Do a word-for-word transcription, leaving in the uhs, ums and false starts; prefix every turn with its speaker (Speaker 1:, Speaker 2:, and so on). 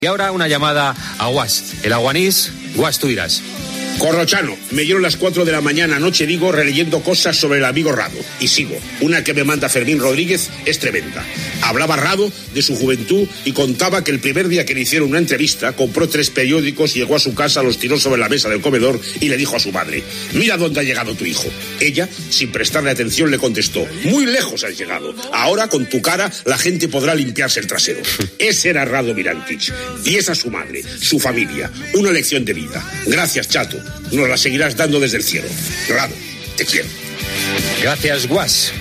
Speaker 1: Y ahora una llamada a Guas, el aguanís. Guas, tú dirás.
Speaker 2: Corrochano, me dieron las cuatro de la mañana anoche, digo, releyendo cosas sobre el amigo Rado. Y sigo. Una que me manda Fermín Rodríguez es tremenda. Hablaba Rado de su juventud y contaba que el primer día que le hicieron una entrevista, compró tres periódicos, llegó a su casa, los tiró sobre la mesa del comedor y le dijo a su madre: mira dónde ha llegado tu hijo. Ella, sin prestarle atención, le contestó: muy lejos has llegado. Ahora, con tu cara, la gente podrá limpiarse el trasero. Ese era Rado Mirankic. Y esa su madre, su familia. Una lección de vida. Gracias, chato. Nos la seguirás dando desde el cielo. Rado, te quiero.
Speaker 1: Gracias, Guas.